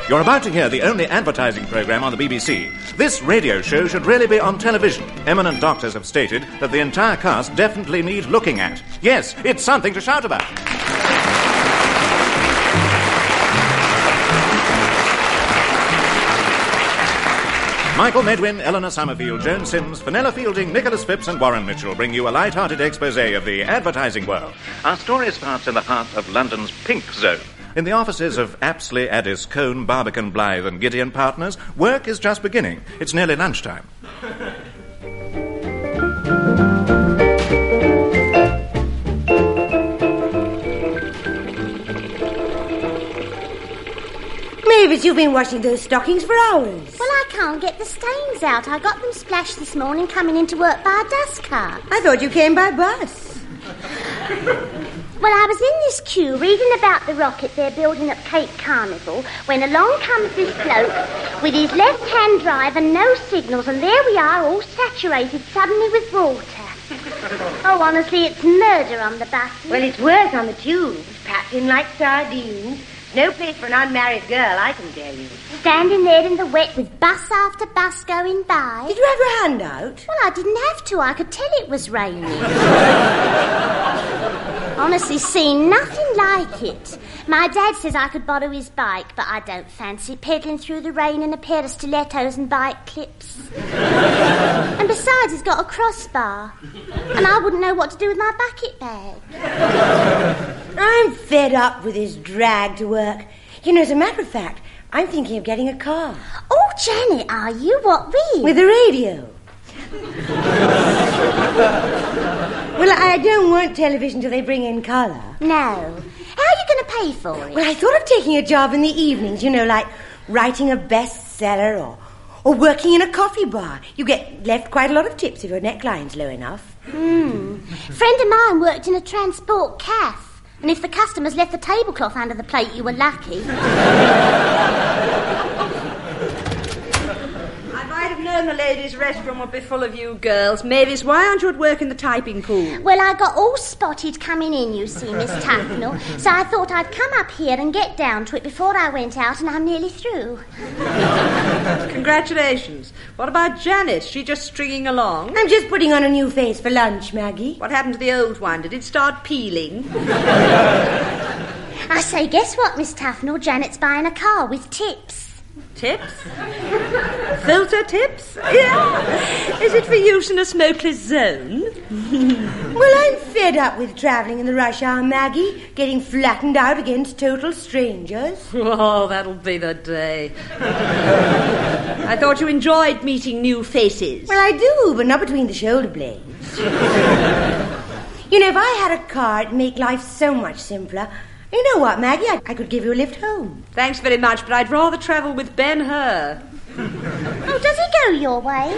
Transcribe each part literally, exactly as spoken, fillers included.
You're about to hear the only advertising programme on the B B C. This radio show should really be on television. Eminent doctors have stated that the entire cast definitely need looking at. Yes, it's something to shout about. Michael Medwin, Eleanor Summerfield, Joan Sims, Fenella Fielding, Nicholas Phipps and Warren Mitchell bring you a light-hearted exposé of the advertising world. Our story starts in the heart of London's pink zone. In the offices of Apsley, Addis, Cone, Barbican, Blythe and Gideon Partners, work is just beginning. It's nearly lunchtime. Mavis, you've been washing those stockings for hours. Well, I can't get the stains out. I got them splashed this morning coming into work by a dust cart. I thought you came by bus. Well, I was in this queue reading about the rocket they're building at Cape Carnival when along comes this bloke with his left-hand drive and no signals, and there we are all saturated suddenly with water. Oh, honestly, it's murder on the bus. Well, it's worse on the tubes, packed in like sardines. No place for an unmarried girl, I can tell you. Standing there in the wet with bus after bus going by. Did you have your hand out? Well, I didn't have to. I could tell it was raining. Honestly, seen nothing like it. My dad says I could borrow his bike, but I don't fancy pedalling through the rain in a pair of stilettos and bike clips. And besides, he's got a crossbar. And I wouldn't know what to do with my bucket bag. I'm fed up with this drag to work. You know, as a matter of fact, I'm thinking of getting a car. Oh, Janet, are you? What with? With a radio. Well, I don't want television till they bring in colour. No. How are you going to pay for it? Well, I thought of taking a job in the evenings, you know, like writing a bestseller or, or working in a coffee bar. You get left quite a lot of tips if your neckline's low enough. Hmm. A friend of mine worked in a transport cafe. And if the customers left the tablecloth under the plate, you were lucky. I might have known the ladies' restroom would be full of you girls. Mavis, why aren't you at work in the typing pool? Well, I got all spotted coming in, you see, Miss Tufnell. So I thought I'd come up here and get down to it before I went out, and I'm nearly through. Congratulations. What about Janet? She just stringing along? I'm just putting on a new face for lunch, Maggie. What happened to the old one? Did it start peeling? I say, guess what, Miss Tufnell? Janet's buying a car with tips. Tips? Filter tips? Yeah. Is it for use in a smokeless zone? Well, I'm fed up with travelling in the rush hour, Maggie, getting flattened out against total strangers. Oh, that'll be the day. I thought you enjoyed meeting new faces. Well, I do, but not between the shoulder blades. You know, if I had a car, it'd make life so much simpler. You know what, Maggie? I, I could give you a lift home. Thanks very much, but I'd rather travel with Ben-Hur. Oh, does he go your way?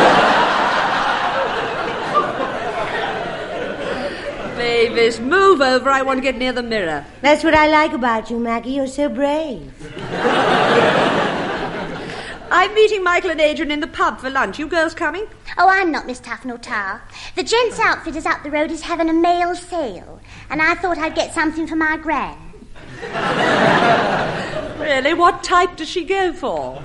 Mavis, move over. I want to get near the mirror. That's what I like about you, Maggie. You're so brave. I'm meeting Michael and Adrian in the pub for lunch. You girls coming? Oh, I'm not, Miss Tufnell Tar. The gents' outfitters up the road is having a mail sale, and I thought I'd get something for my gran. Really? What type does she go for?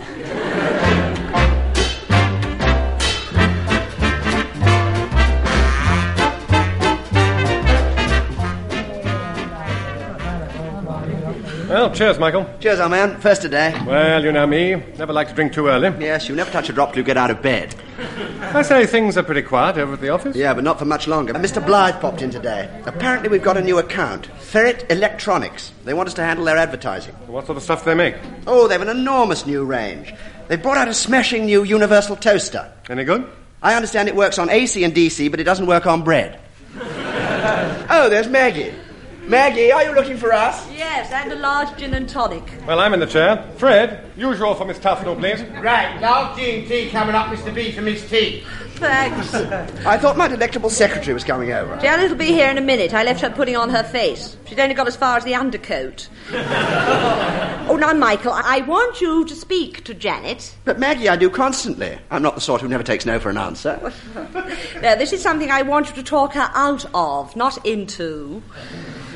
Well, cheers, Michael. Cheers, old man. First today. Well, you know me. Never like to drink too early. Yes, you never touch a drop till you get out of bed. I say things are pretty quiet over at the office. Yeah, but not for much longer. Mister Blythe popped in today. Apparently we've got a new account. Ferret Electronics. They want us to handle their advertising. What sort of stuff do they make? Oh, they've an enormous new range. They've brought out a smashing new universal toaster. Any good? I understand it works on A C and D C, but it doesn't work on bread. Oh, there's Maggie. Maggie, are you looking for us? Yes, and a large gin and tonic. Well, I'm in the chair. Fred, usual for Miss Tufnell, please. Right, large G and T coming up, Mister B for Miss T. Thanks. I thought my delectable secretary was coming over. Janet will be here in a minute. I left her putting on her face. She'd only got as far as the undercoat. Oh, now, Michael, I want you to speak to Janet. But, Maggie, I do constantly. I'm not the sort who never takes no for an answer. No, this is something I want you to talk her out of, not into.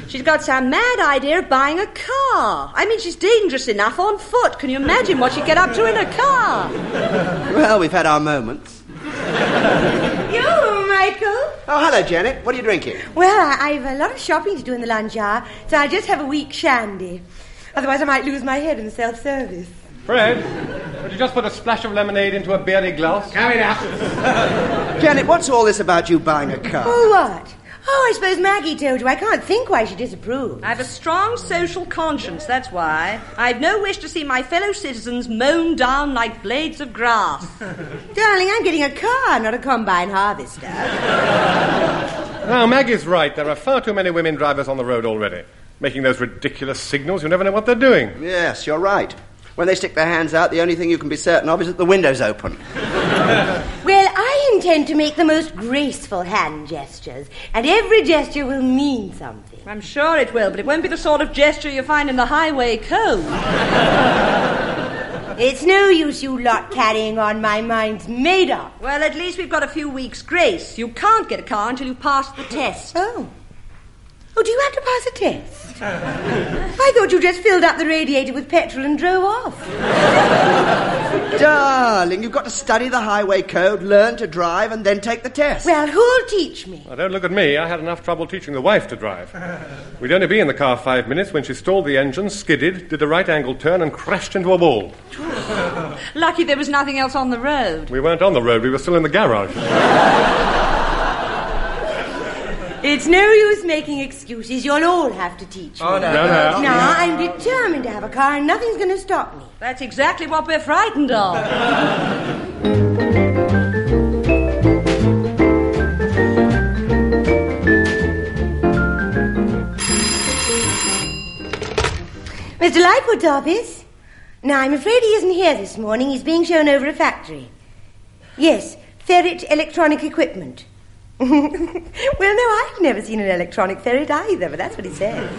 She's got some mad idea of buying a car. I mean, she's dangerous enough on foot. Can you imagine what she'd get up to in a car? Well, we've had our moments. Yo, Michael. Oh, hello, Janet. What are you drinking? Well, I, I've a lot of shopping to do in the lunch hour, so I'll just have a weak shandy. Otherwise, I might lose my head in self-service. Fred, would you just put a splash of lemonade into a beery glass? Coming up. Janet, what's all this about you buying a car? Oh, what? Oh, I suppose Maggie told you. I can't think why she disapproved. I have a strong social conscience, that's why. I've no wish to see my fellow citizens mown down like blades of grass. Darling, I'm getting a car, not a combine harvester. Now, Maggie's right. There are far too many women drivers on the road already, making those ridiculous signals. You never know what they're doing. Yes, you're right. When they stick their hands out, the only thing you can be certain of is that the window's open. Well, I intend to make the most graceful hand gestures, and every gesture will mean something. I'm sure it will, but it won't be the sort of gesture you find in the highway code. It's no use you lot carrying on. My mind's made up. Well, at least we've got a few weeks' grace. You can't get a car until you've passed the test. Oh. Oh, do you have to pass a test? I thought you just filled up the radiator with petrol and drove off. Darling, you've got to study the highway code, learn to drive, and then take the test. Well, who'll teach me? Well, don't look at me. I had enough trouble teaching the wife to drive. We'd only be in the car five minutes when she stalled the engine, skidded, did a right-angle turn, and crashed into a wall. Lucky there was nothing else on the road. We weren't on the road. We were still in the garage. It's no use making excuses. You'll all have to teach me. Oh, no. No, no. No, I'm determined to have a car and nothing's going to stop me. That's exactly what we're frightened of. Mister Lightfoot's office? No, I'm afraid he isn't here this morning. He's being shown over a factory. Yes, Ferret Electronic Equipment. Well, no, I've never seen an electronic ferret either, but that's what he says.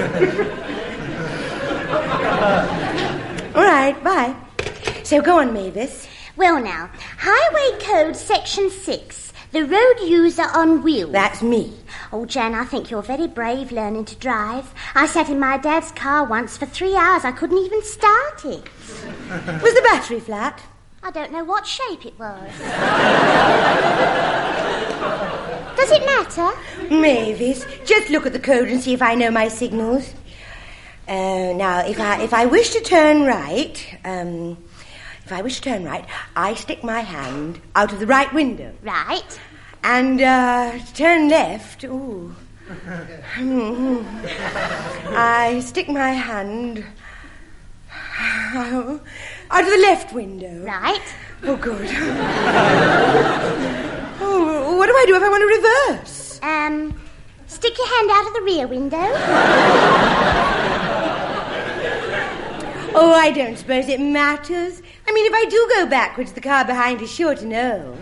All right, bye. So go on, Mavis. Well now, Highway Code Section six, the road user on wheels. That's me. Oh, Jan, I think you're very brave learning to drive. I sat in my dad's car once for three hours. I couldn't even start it. Was the battery flat? I don't know what shape it was. Does it matter? Mavis, just look at the code and see if I know my signals. Uh, now, if I if I wish to turn right, um, if I wish to turn right, I stick my hand out of the right window. Right. And uh, to turn left, ooh, I stick my hand out of the left window. Right. Oh, good. Oh, what do I do if I want to reverse? Um, stick your hand out of the rear window. Oh, I don't suppose it matters. I mean, if I do go backwards, the car behind is sure to know.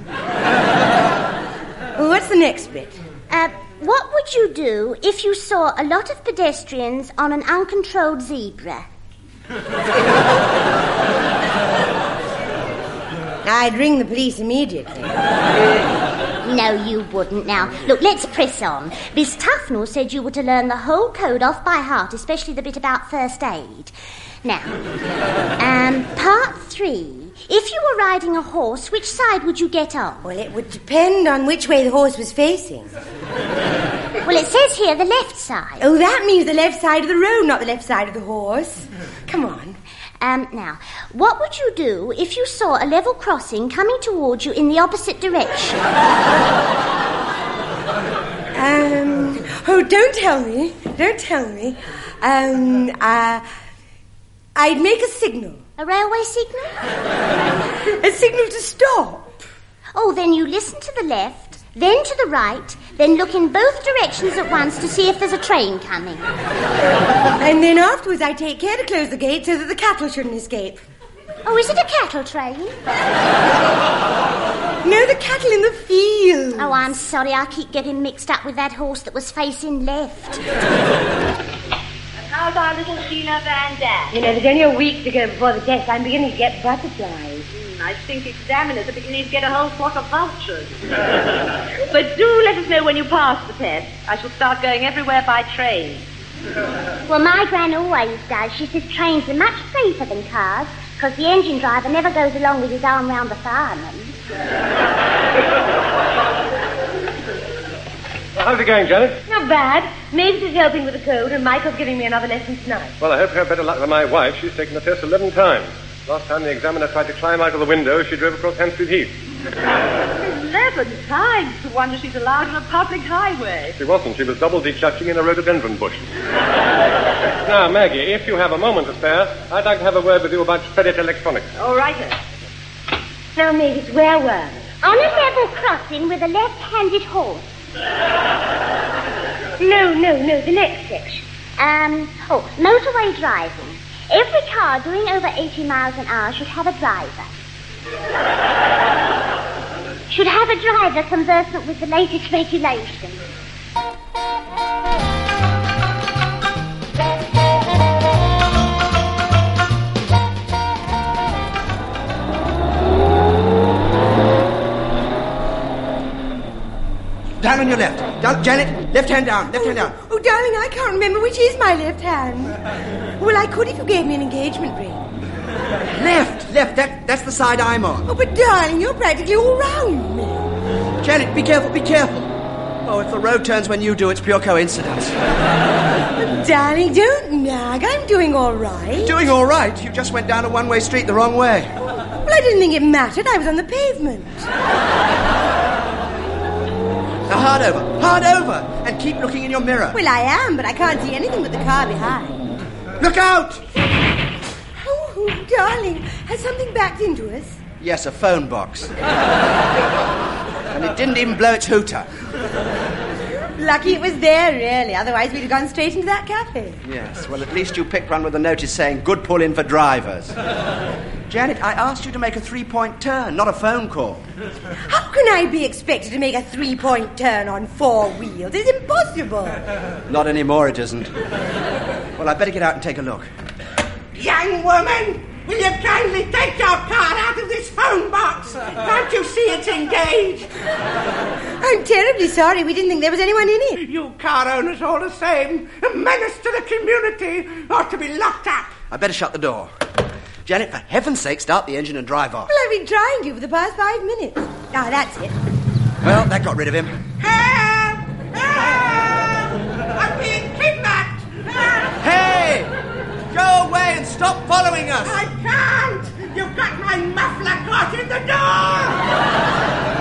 Well, what's the next bit? Uh, what would you do if you saw a lot of pedestrians on an uncontrolled zebra? I'd ring the police immediately. No, you wouldn't. Now, look, let's press on. Miss Tufnell said you were to learn the whole code off by heart, especially the bit about first aid. Now, um, part three. If you were riding a horse, which side would you get on? Well, it would depend on which way the horse was facing. Well, it says here the left side. Oh, that means the left side of the road, not the left side of the horse. Come on. Um, now, what would you do if you saw a level crossing coming towards you in the opposite direction? Um, oh, don't tell me. Don't tell me. Um, uh, I'd make a signal. A railway signal? A signal to stop. Oh, then you listen to the left, then to the right, then look in both directions at once to see if there's a train coming. And then afterwards I take care to close the gate so that the cattle shouldn't escape. Oh, is it a cattle train? No, the cattle in the field. Oh, I'm sorry, I keep getting mixed up with that horse that was facing left. How's our little Gina Van Dam? You know, there's only a week to go before the test. I'm beginning to get butterflies. Mm, I think examiners are beginning to get a whole flock of vultures. But do let us know when you pass the test. I shall start going everywhere by train. Well, my gran always does. She says trains are much safer than cars because the engine driver never goes along with his arm round the fireman. Well, how's it going, Janet? Not bad. Mavis is helping with the code, and Michael's giving me another lesson tonight. Well, I hope you have better luck than my wife. She's taken the test eleven times. Last time the examiner tried to climb out of the window, she drove across Hampstead Heath. Eleven times. No wonder she's allowed on a public highway. She wasn't. She was double declutching in a rhododendron bush. Now, Maggie, if you have a moment to spare, I'd like to have a word with you about Ferret Electronics. All right, then. Now, Mavis, where were we? On a level crossing with a left-handed horse. No, no, no, the next section. Um, oh, motorway driving. Every car doing over eighty miles an hour should have a driver. Should have a driver conversant with the latest regulations. Down on your left. Down, Janet, left hand down, left hand down. Oh, darling, I can't remember which is my left hand. Well, I could if you gave me an engagement ring. Left, left, that, that's the side I'm on. Oh, but darling, you're practically all round me. Janet, be careful, be careful. Oh, if the road turns when you do, it's pure coincidence. But darling, don't nag. I'm doing all right. Doing all right? You just went down a one-way street the wrong way. Well, I didn't think it mattered. I was on the pavement. Now, hard over, hard over, and keep looking in your mirror. Well, I am, but I can't see anything but the car behind. Look out! Oh, darling, has something backed into us? Yes, a phone box. And it didn't even blow its hooter. Lucky it was there, really. Otherwise, we'd have gone straight into that cafe. Yes, well, at least you picked one with a notice saying, good pull-in for drivers. Janet, I asked you to make a three-point turn, not a phone call. How can I be expected to make a three-point turn on four wheels? It's impossible. Not anymore, it isn't. Well, I'd better get out and take a look. Young woman, will you kindly take your car out of this phone box? Can't you see it's engaged? I'm terribly sorry. We didn't think there was anyone in it. You car owners all the same. A menace to the community. Ought to be locked up. I'd better shut the door. Janet, for heaven's sake, start the engine and drive off. Well, I've been trying to for the past five minutes. Ah, that's it. Well, that got rid of him. Help! Help! I'm being kidnapped! Help! Hey! Go away and stop following us! I can't! You've got my muffler caught in the door!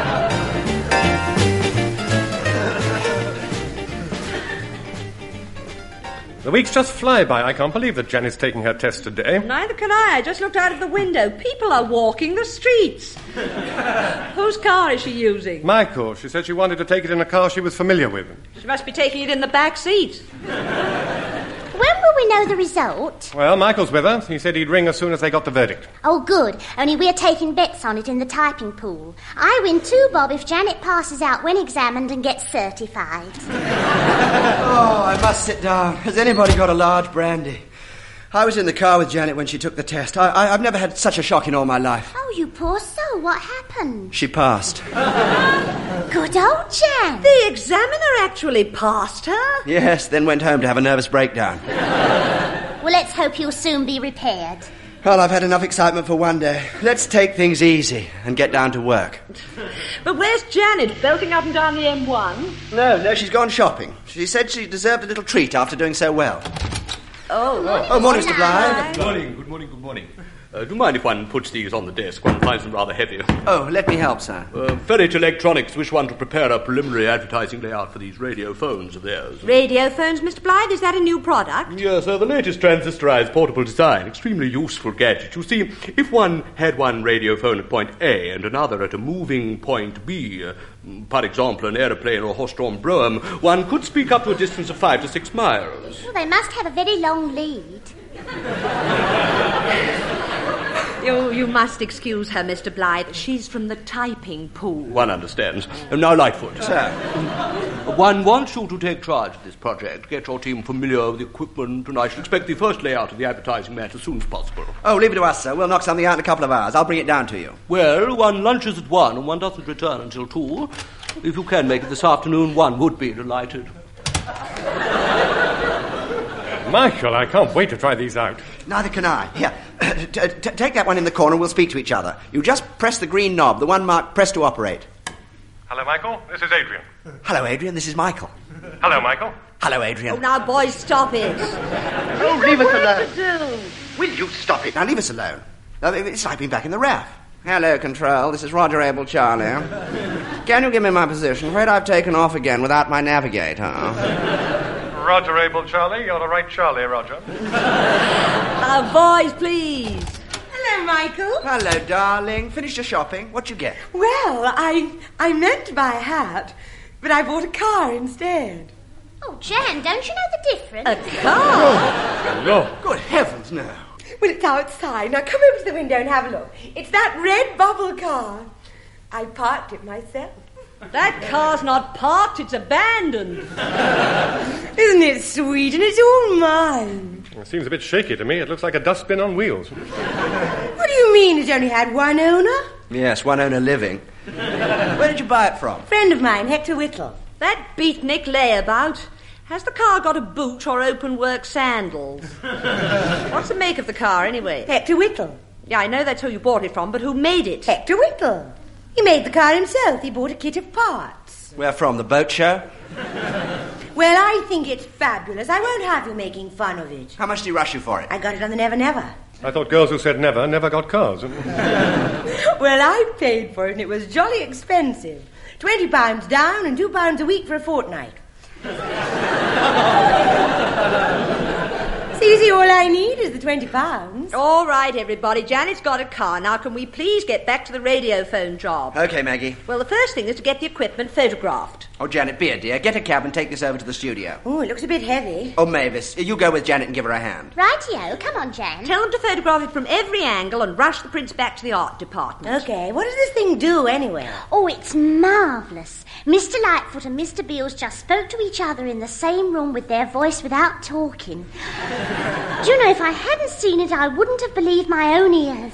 The weeks just fly by. I can't believe that Janet's taking her test today. Neither can I. I just looked out of the window. People are walking the streets. Whose car is she using? Michael. She said she wanted to take it in a car she was familiar with. She must be taking it in the back seat. When will we know the result? Well, Michael's with her. He said he'd ring as soon as they got the verdict. Oh, good. Only we're taking bets on it in the typing pool. I win too, Bob, if Janet passes out when examined and gets certified. Oh, I must sit down. Has anybody got a large brandy? I was in the car with Janet when she took the test. I, I, I've never had such a shock in all my life. Oh, you poor soul. What happened? She passed. Good old Jan. The examiner actually passed her? Yes, then went home to have a nervous breakdown. Well, let's hope you'll soon be repaired. Well, I've had enough excitement for one day. Let's take things easy and get down to work. But where's Janet? Belting up and down the M one? No, no, she's gone shopping. She said she deserved a little treat after doing so well. Oh, oh, oh morning, Mister Blythe. Good morning, good morning, good morning. Uh, do you mind if one puts these on the desk? One finds them rather heavy. Oh, let me help, sir. Uh, Ferret Electronics wish one to prepare a preliminary advertising layout for these radio phones of theirs. Radio phones, Mister Blythe? Is that a new product? Yes, uh, the latest transistorized portable design. Extremely useful gadget. You see, if one had one radio phone at point A and another at a moving point B, uh, for example, an aeroplane or horse-drawn brougham, one could speak up to a distance of five to six miles. Well, they must have a very long lead. You, you must excuse her, Mister Blythe. She's from the typing pool. One understands. Uh, now, Lightfoot. Sir. One wants you to take charge of this project, get your team familiar with the equipment, and I shall expect the first layout of the advertising mat as soon as possible. Oh, leave it to us, sir. We'll knock something out in a couple of hours. I'll bring it down to you. Well, one lunches at one and one doesn't return until two. If you can make it this afternoon, one would be delighted. Michael, I can't wait to try these out. Neither can I. Here, t- t- take that one in the corner. We'll speak to each other. You just press the green knob, the one marked press to operate. Hello, Michael. This is Adrian. Hello, Adrian. This is Michael. Hello, Michael. Hello, Adrian. Oh, now, boys, stop it. Oh, leave us alone. Will you stop it? Now, leave us alone. Uh, It's like being back in the R A F. Hello, Control. This is Roger Abel Charlie. Can you give me my position? Afraid I've taken off again without my navigator. Roger Abel Charlie. You're the right Charlie, Roger. Now, boys, please. Hello, Michael. Hello, darling. Finished your shopping? What'd you get? Well, I I meant to buy a hat, but I bought a car instead. Oh, Jan, don't you know the difference? A car? Hello. Good heavens, no. Well, it's outside. Now come over to the window and have a look. It's that red bubble car. I parked it myself. That car's not parked, it's abandoned. Isn't it sweet? And it's all mine. It seems a bit shaky to me. It looks like a dustbin on wheels. What do you mean it's only had one owner? Yes, one owner living. Where did you buy it from? Friend of mine, Hector Whittle. That beatnik layabout. Has the car got a boot or open work sandals? What's the make of the car, anyway? Hector Whittle. Yeah, I know that's who you bought it from, but who made it? Hector Whittle. He made the car himself. He bought a kit of parts. Where from? The boat show? Well, I think it's fabulous. I won't have you making fun of it. How much did he rush you for it? I got it on the Never Never. I thought girls who said never, never got cars. Well, I paid for it, and it was jolly expensive. Twenty pounds down and two pounds a week for a fortnight. So you see, all I need is the twenty pounds. All right, everybody. Janet's got a car. Now, can we please get back to the radio phone job? Okay, Maggie. Well, the first thing is to get the equipment photographed. Oh, Janet, be a dear. Get a cab and take this over to the studio. Oh, it looks a bit heavy. Oh, Mavis, you go with Janet and give her a hand. Rightio, come on, Jan. Tell them to photograph it from every angle and rush the prints back to the art department. Okay, what does this thing do anyway? Oh, it's marvellous. Mister Lightfoot and Mister Beals just spoke to each other in the same room with their voice without talking. Do you know, if I hadn't seen it, I wouldn't have believed my own ears.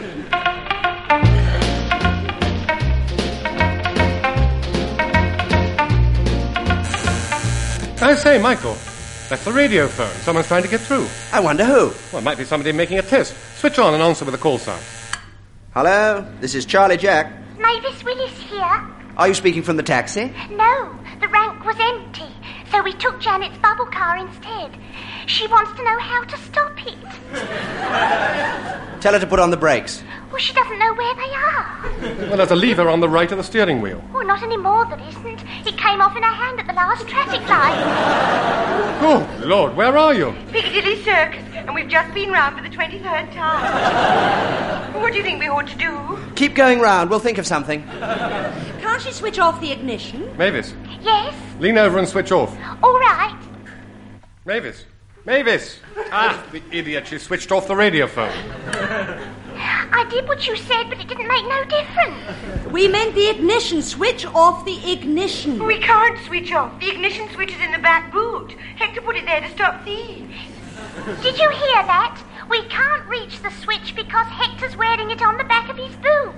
I say, Michael, that's the radio phone. Someone's trying to get through. I wonder who. Well, it might be somebody making a test. Switch on and answer with a call sign. Hello, this is Charlie Jack. Mavis Willis here. Are you speaking from the taxi? No, the rank was empty, so we took Janet's bubble car instead. She wants to know how to stop it. Tell her to put on the brakes. Well, she doesn't know where they are. Well, there's a lever on the right of the steering wheel. Well, not anymore, there isn't. It came off in her hand at the last traffic light. Oh, Lord, where are you? Piccadilly Circus, and we've just been round for the twenty-third time. What do you think we ought to do? Keep going round. We'll think of something. Can't she switch off the ignition? Mavis, Yes? lean over and switch off. All right. Mavis. Mavis! Ah, the idiot. She switched off the radio phone. I did what you said, but it didn't make no difference. We meant the ignition. Switch off the ignition. We can't switch off. The ignition switch is in the back boot. Hector put it there to stop thieves. Did you hear that? We can't reach the switch because Hector's wearing it on the back of his boot.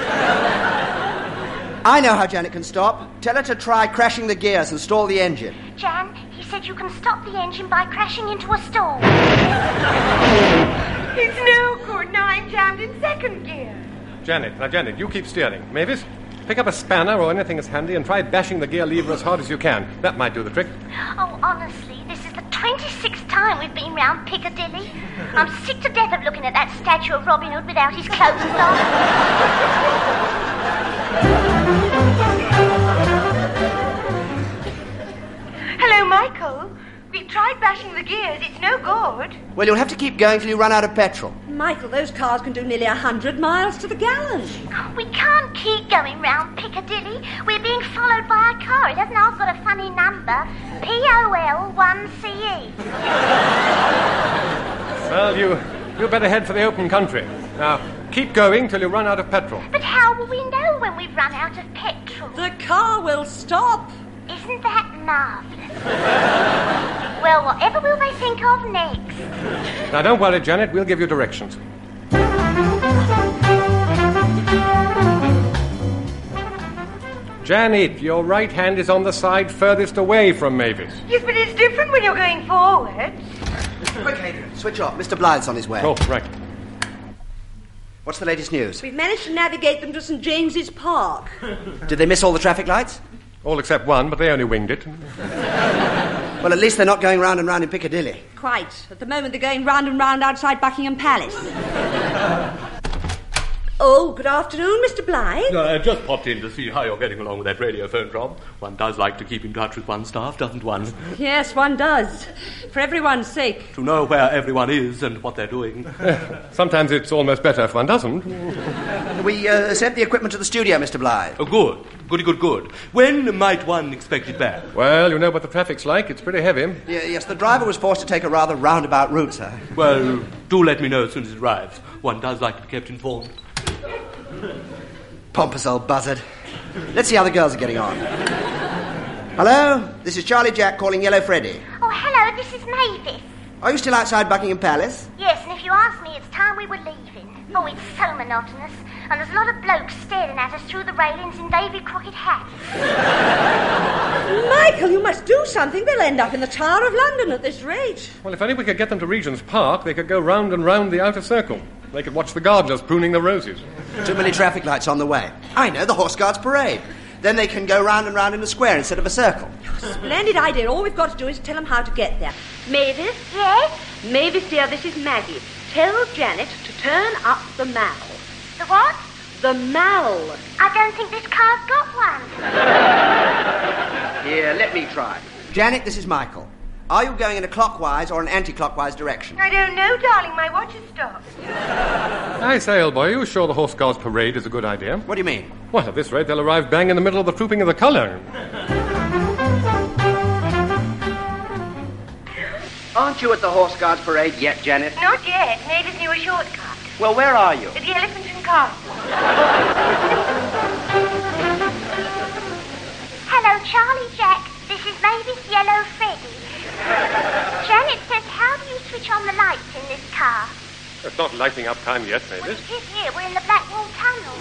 I know how Janet can stop. Tell her to try crashing the gears and stall the engine. Jan, he said you can stop the engine by crashing into a stall. It's no good. Now I'm jammed in second gear. Janet, now, Janet, you keep steering. Mavis, pick up a spanner or anything that's handy and try bashing the gear lever as hard as you can. That might do the trick. Oh, honestly, this is the twenty-sixth time we've been round Piccadilly. I'm sick to death of looking at that statue of Robin Hood without his clothes on. Hello, Michael. We've tried bashing the gears. It's no good. Well, you'll have to keep going till you run out of petrol. Michael, those cars can do nearly a hundred miles to the gallon. We can't keep going round Piccadilly. We're being followed by a car. It hasn't half got a funny number. P O L one C E. Well, you, you better head for the open country. Now, keep going till you run out of petrol. But how will we know when we've run out of petrol? The car will stop. Isn't that marvellous? Well, whatever will they think of next? Now, don't worry, Janet. We'll give you directions. Janet, your right hand is on the side furthest away from Mavis. Yes, but it's different when you're going forward. Quick, Adrian, switch off. Mister Blythe's on his way. Oh, right. What's the latest news? We've managed to navigate them to St James's Park. Did they miss all the traffic lights? All except one, but they only winged it. Well, at least they're not going round and round in Piccadilly. Quite. At the moment, they're going round and round outside Buckingham Palace. Oh, good afternoon, Mister Blythe. Uh, I just popped in to see how you're getting along with that radiophone job. One does like to keep in touch with one's staff, doesn't one? Yes, one does. For everyone's sake. To know where everyone is and what they're doing. Sometimes it's almost better if one doesn't. We uh, sent the equipment to the studio, Mister Blythe. Oh, good. Goody, good, good. When might one expect it back? Well, you know what the traffic's like. It's pretty heavy. Yeah, yes, the driver was forced to take a rather roundabout route, sir. Well, do let me know as soon as it arrives. One does like to be kept informed. Pompous old buzzard. Let's see how the girls are getting on. Hello? This is Charlie Jack calling Yellow Freddy. Oh, hello, this is Mavis. Are you still outside Buckingham Palace? Yes, and if you ask me, it's time we were leaving. Oh, it's so monotonous. And there's a lot of blokes staring at us through the railings in Davy Crockett hats. Michael, you must do something. They'll end up in the Tower of London at this rate. Well, if only we could get them to Regent's Park, they could go round and round the outer circle. They could watch the gardeners pruning the roses. Too many traffic lights on the way. I know, the Horse Guards Parade. Then they can go round and round in a square instead of a circle. Splendid idea. All we've got to do is tell them how to get there. Mavis? Yes? Mavis, dear, this is Maggie. Tell Janet to turn up the Mall. The what? The Mall. I don't think this car's got one. Here, let me try. Janet, this is Michael. Are you going in a clockwise or an anti-clockwise direction? I don't know, darling. My watch has stopped. I say, old boy, are you sure the Horse Guards Parade is a good idea? What do you mean? Well, at this rate, they'll arrive bang in the middle of the trooping of the colour. Aren't you at the Horse Guards Parade yet, Janet? Not yet. Mavis knew a shortcut. Well, where are you? At the Elephant and Castle. Hello, Charlie Jack. This is Mavis Yellow Freddy. Janet says, how do you switch on the lights in this car? It's not lighting up time yet, Well, Mavis. it is here. We're in the Blackwall Tunnel.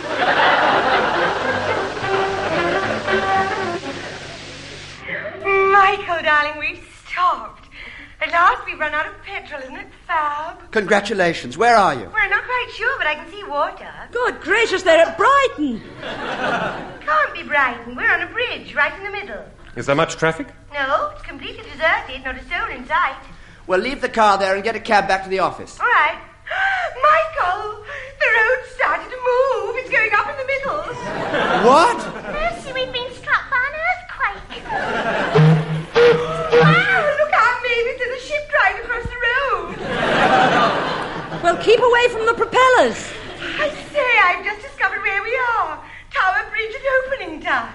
Michael, darling, we've stopped. At last we've run out of petrol, isn't it fab? Congratulations. Where are you? Well, I'm not quite sure, but I can see water. Good gracious, they're at Brighton. Can't be Brighton. We're on a bridge right in the middle. Is there much traffic? No, it's completely deserted. Not a soul in sight. Well, leave the car there and get a cab back to the office. All right. Michael, the road started to move. It's going up in the middle. What? Mercy, we've been struck by an earthquake. Wow, look out, Mavis. There's a ship driving across the road. Well, keep away from the propellers. I say, I've just discovered where we are. Tower Bridge at opening time.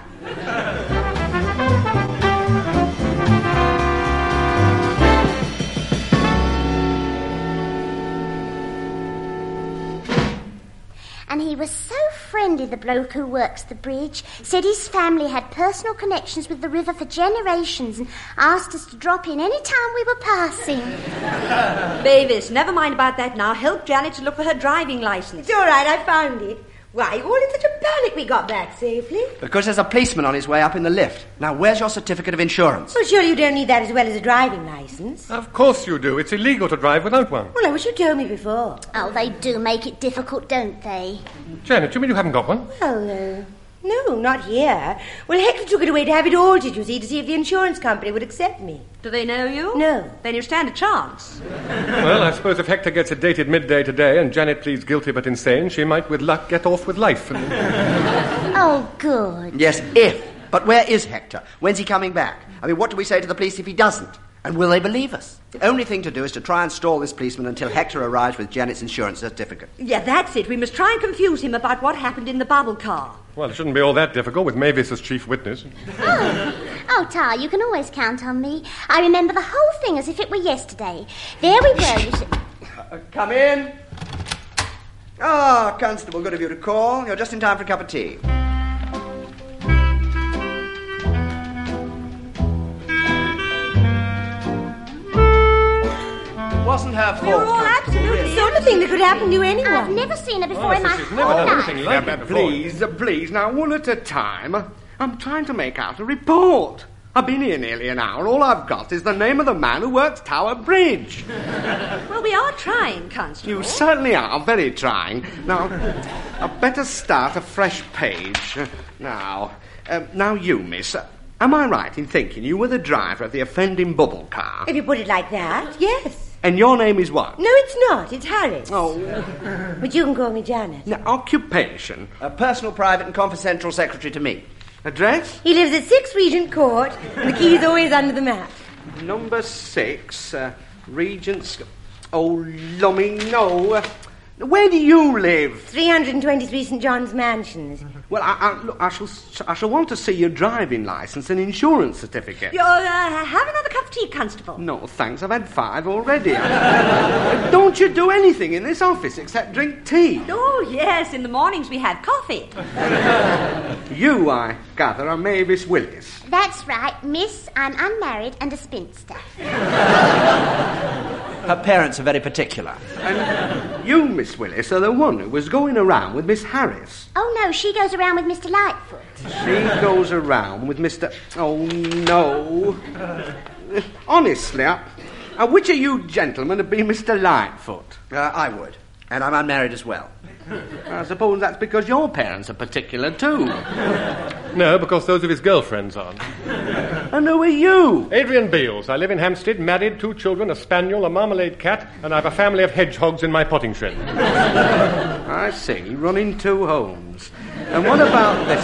And he was so friendly, the bloke who works the bridge. Said his family had personal connections with the river for generations and asked us to drop in any time we were passing. Mavis, never mind about that now. Help Janet to look for her driving licence. It's all right, I found it. Why, all in such a panic we got back safely. Because there's a policeman on his way up in the lift. Now, where's your certificate of insurance? Well, surely you don't need that as well as a driving licence. Of course you do. It's illegal to drive without one. Well, I wish you told me before. Oh, they do make it difficult, don't they? Janet, you mean you haven't got one? Well, uh, no, not here. Well, Hector took it away to have it altered, you see, to see if the insurance company would accept me. Do they know you? No. Then you stand a chance. Well, I suppose if Hector gets it dated midday today and Janet pleads guilty but insane, she might, with luck, get off with life. Oh, good. Yes, if. But where is Hector? When's he coming back? I mean, what do we say to the police if he doesn't? And will they believe us? The only thing to do is to try and stall this policeman until Hector arrives with Janet's insurance certificate. Yeah, that's it. We must try and confuse him about what happened in the bubble car. Well, it shouldn't be all that difficult with Mavis as chief witness. Oh, oh, Tar, you can always count on me. I remember the whole thing as if it were yesterday. There we were, you see. Uh, come in. Ah, Constable, good of you to call. You're just in time for a cup of tea. Wasn't her fault. We were all absolutely... It's the only thing that could happen to anyone. I've never seen her before Oh, in my she's whole never done life. anything like Yeah, it but before. please, uh, please, now, one at a time. I'm trying to make out a report. I've been here nearly an hour. All I've got is the name of the man who works Tower Bridge. Well, we are trying, Constable. You certainly are very trying. Now, I'd better start a fresh page. Now, uh, now you, miss. Uh, am I right in thinking you were the driver of the offending bubble car? If you put it like that, yes. And your name is what? No, it's not. It's Harris. Oh. But you can call me Janet. Now, occupation? A personal, private and confidential secretary to me. Address? He lives at six Regent Court, and the key's always under the mat. Number six, uh, Regent's... Oh, lummy, no. Uh, where do you live? three hundred twenty-three St John's Mansions. Well, I, I, look, I, shall, I shall want to see your driving licence and insurance certificate. You'll uh, have another cup of tea, Constable. No, thanks. I've had five already. Don't you do anything in this office except drink tea? Oh, yes. In the mornings we have coffee. You, I gather, are Mavis Willis. That's right, miss. I'm unmarried and a spinster. Her parents are very particular. And you, Miss Willis, are the one who was going around with Miss Harris. Oh, no, she goes around with Mister Lightfoot. She goes around with Mister... Oh, no. Uh, honestly, I, uh, which of you gentlemen would be Mister Lightfoot? Uh, I would. And I'm unmarried as well. I suppose that's because your parents are particular, too. No, because those of his girlfriends aren't. And who are you? Adrian Beales. I live in Hampstead, married, two children, a spaniel, a marmalade cat, and I have a family of hedgehogs in my potting shed. I see, running two homes. And what about this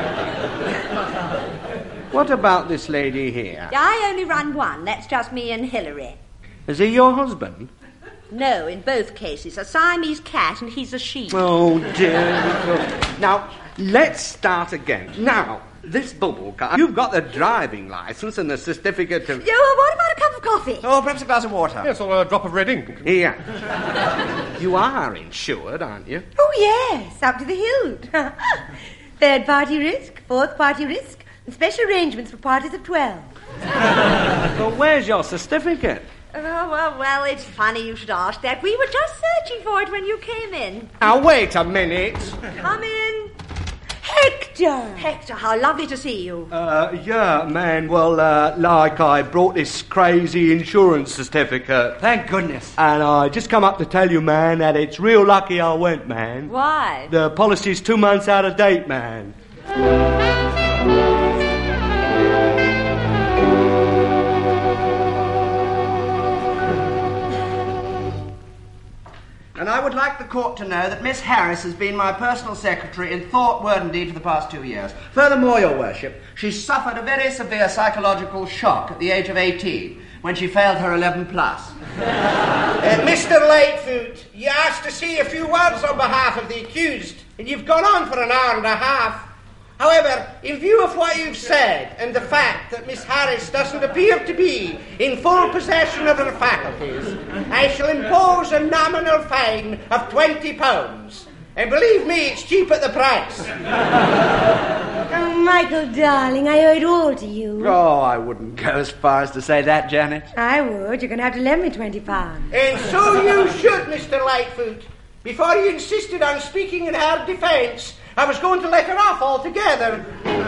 lady? What about this lady here? I only run one. That's just me and Hilary. Is he your husband? No, in both cases. A Siamese cat and he's a sheep. Oh, dear. Now, let's start again. Now, this bubble car, you've got the driving licence and the certificate of... Yeah, well, what about a cup of coffee? Oh, perhaps a glass of water. Yes, or a drop of red ink. Here. You are insured, aren't you? Oh, yes, up to the hilt. Third party risk, fourth party risk, and special arrangements for parties of twelve. Well, where's your certificate? Oh, well, well, it's funny you should ask that. We were just searching for it when you came in. Now, wait a minute. Come in. Hector! Hector, how lovely to see you. Uh, yeah, man, well, uh, like I brought this crazy insurance certificate. Thank goodness. And I just come up to tell you, man, that it's real lucky I went, man. Why? The policy's two months out of date, man. And I would like the court to know that Miss Harris has been my personal secretary in thought, word and deed for the past two years. Furthermore, Your Worship, she suffered a very severe psychological shock at the age of eighteen when she failed her eleven plus. Uh, Mister Lightfoot, you asked to say a few words on behalf of the accused, and you've gone on for an hour and a half. However, in view of what you've said and the fact that Miss Harris doesn't appear to be in full possession of her faculties, I shall impose a nominal fine of twenty pounds. And believe me, it's cheap at the price. Oh, Michael, darling, I owe it all to you. Oh, I wouldn't go as far as to say that, Janet. I would. You're going to have to lend me twenty pounds. And so you should, Mister Lightfoot. Before you insisted on speaking in her defence, I was going to let her off altogether.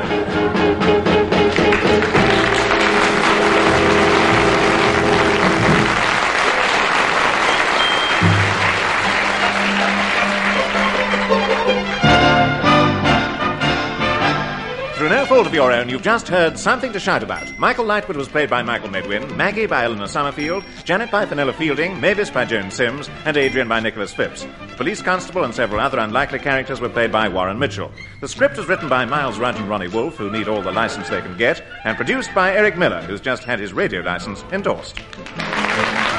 Through no fault of your own, you've just heard Something to Shout About. Michael Lightwood was played by Michael Medwin, Maggie by Eleanor Summerfield, Janet by Fenella Fielding, Mavis by Joan Sims, and Adrian by Nicholas Phipps. The police constable and several other unlikely characters were played by Warren Mitchell. The script was written by Miles Rudd and Ronnie Wolfe, who need all the license they can get, and produced by Eric Miller, who's just had his radio license endorsed.